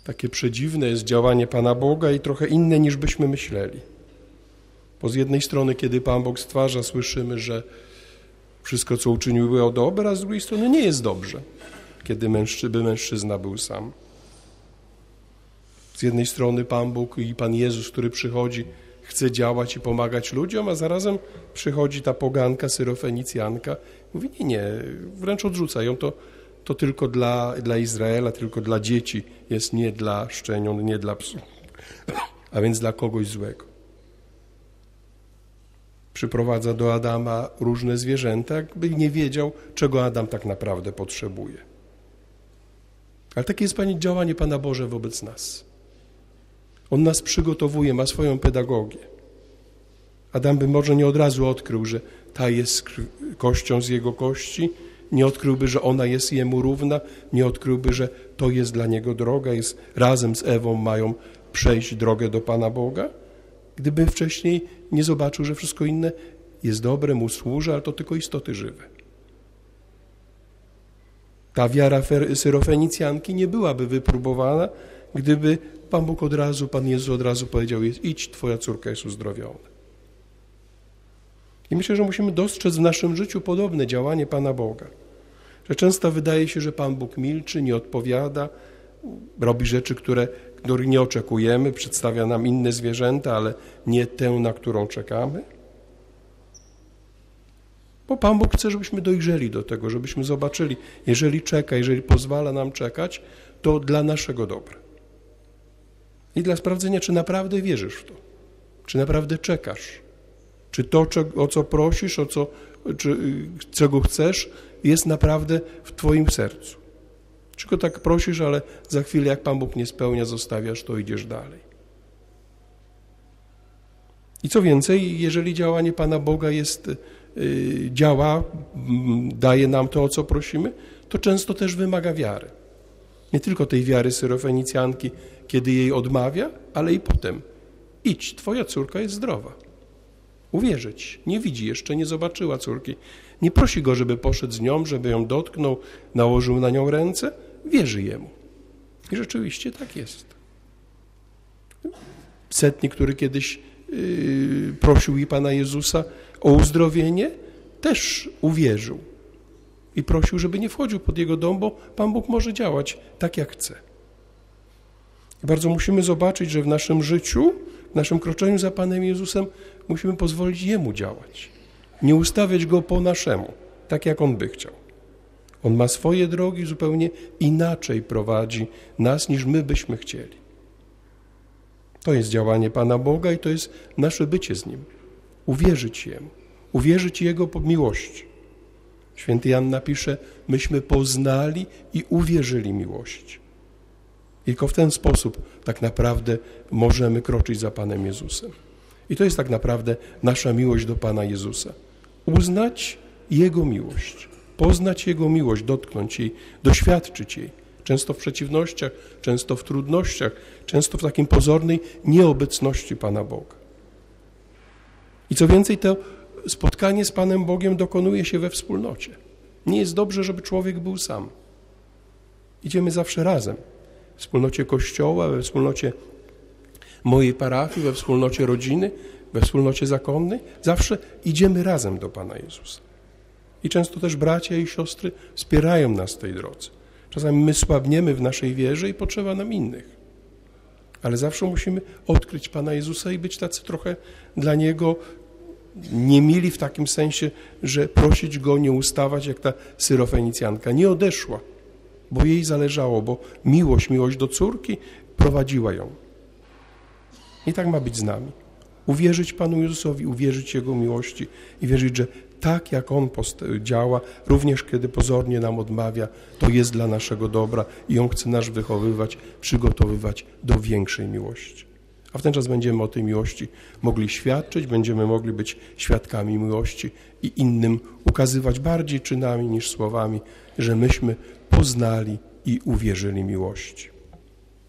Takie przedziwne jest działanie Pana Boga i trochę inne niż byśmy myśleli. Bo z jednej strony, kiedy Pan Bóg stwarza, słyszymy, że wszystko, co uczynił, było dobre, a z drugiej strony nie jest dobrze, kiedy mężczyzna był sam. Z jednej strony Pan Bóg i Pan Jezus, który przychodzi, chce działać i pomagać ludziom, a zarazem przychodzi ta poganka, Syrofenicjanka, mówi nie, wręcz odrzuca ją, to tylko dla Izraela, tylko dla dzieci jest, nie dla szczeniąt, nie dla psów, a więc dla kogoś złego. Przyprowadza do Adama różne zwierzęta, jakby nie wiedział, czego Adam tak naprawdę potrzebuje. Ale takie jest działanie Pana Boże wobec nas. On nas przygotowuje, ma swoją pedagogię. Adam by może nie od razu odkrył, że ta jest kością z jego kości, nie odkryłby, że ona jest jemu równa, nie odkryłby, że to jest dla niego droga, razem z Ewą mają przejść drogę do Pana Boga, gdyby wcześniej nie zobaczył, że wszystko inne jest dobre, mu służy, ale to tylko istoty żywe. Ta wiara Syrofenicjanki nie byłaby wypróbowana, gdyby Pan Jezus od razu powiedział, idź, twoja córka jest uzdrowiona. I myślę, że musimy dostrzec w naszym życiu podobne działanie Pana Boga. Że często wydaje się, że Pan Bóg milczy, nie odpowiada, robi rzeczy, których nie oczekujemy, przedstawia nam inne zwierzęta, ale nie tę, na którą czekamy. Bo Pan Bóg chce, żebyśmy dojrzeli do tego, żebyśmy zobaczyli, jeżeli czeka, jeżeli pozwala nam czekać, to dla naszego dobra. I dla sprawdzenia, czy naprawdę wierzysz w to, czy naprawdę czekasz, czy to, o co prosisz, czego chcesz, jest naprawdę w twoim sercu. Czy go tak prosisz, ale za chwilę, jak Pan Bóg nie spełnia, zostawiasz to, idziesz dalej. I co więcej, jeżeli działanie Pana Boga działa, daje nam to, o co prosimy, to często też wymaga wiary. Nie tylko tej wiary Syrofenicjanki, kiedy jej odmawia, ale i potem. Idź, twoja córka jest zdrowa. Uwierzyć. Nie widzi jeszcze, nie zobaczyła córki. Nie prosi go, żeby poszedł z nią, żeby ją dotknął, nałożył na nią ręce. Wierzy jemu. I rzeczywiście tak jest. Setnik, który kiedyś prosił i Pana Jezusa o uzdrowienie, też uwierzył. I prosił, żeby nie wchodził pod jego dom, bo Pan Bóg może działać tak, jak chce. I bardzo musimy zobaczyć, że w naszym życiu, w naszym kroczeniu za Panem Jezusem musimy pozwolić Jemu działać. Nie ustawiać Go po naszemu, tak jak On by chciał. On ma swoje drogi, zupełnie inaczej prowadzi nas, niż my byśmy chcieli. To jest działanie Pana Boga i to jest nasze bycie z Nim. Uwierzyć Jemu, uwierzyć Jego miłości. Święty Jan napisze, myśmy poznali i uwierzyli miłości. Tylko w ten sposób tak naprawdę możemy kroczyć za Panem Jezusem. I to jest tak naprawdę nasza miłość do Pana Jezusa. Uznać Jego miłość, poznać Jego miłość, dotknąć jej, doświadczyć jej. Często w przeciwnościach, często w trudnościach, często w takiej pozornej nieobecności Pana Boga. I co więcej, to spotkanie z Panem Bogiem dokonuje się we wspólnocie. Nie jest dobrze, żeby człowiek był sam. Idziemy zawsze razem. W wspólnocie Kościoła, we wspólnocie mojej parafii, we wspólnocie rodziny, we wspólnocie zakonnej. Zawsze idziemy razem do Pana Jezusa. I często też bracia i siostry wspierają nas w tej drodze. Czasami my słabniemy w naszej wierze i potrzeba nam innych. Ale zawsze musimy odkryć Pana Jezusa i być tacy trochę dla Niego niemili w takim sensie, że prosić Go, nie ustawać jak ta Syrofenicjanka. Nie odeszła, bo jej zależało, bo miłość do córki prowadziła ją. I tak ma być z nami. Uwierzyć Panu Jezusowi, uwierzyć Jego miłości i wierzyć, że tak jak On działa, również kiedy pozornie nam odmawia, to jest dla naszego dobra i On chce nas wychowywać, przygotowywać do większej miłości. A w ten czas będziemy o tej miłości mogli świadczyć, będziemy mogli być świadkami miłości i innym ukazywać bardziej czynami niż słowami, że myśmy poznali i uwierzyli miłości.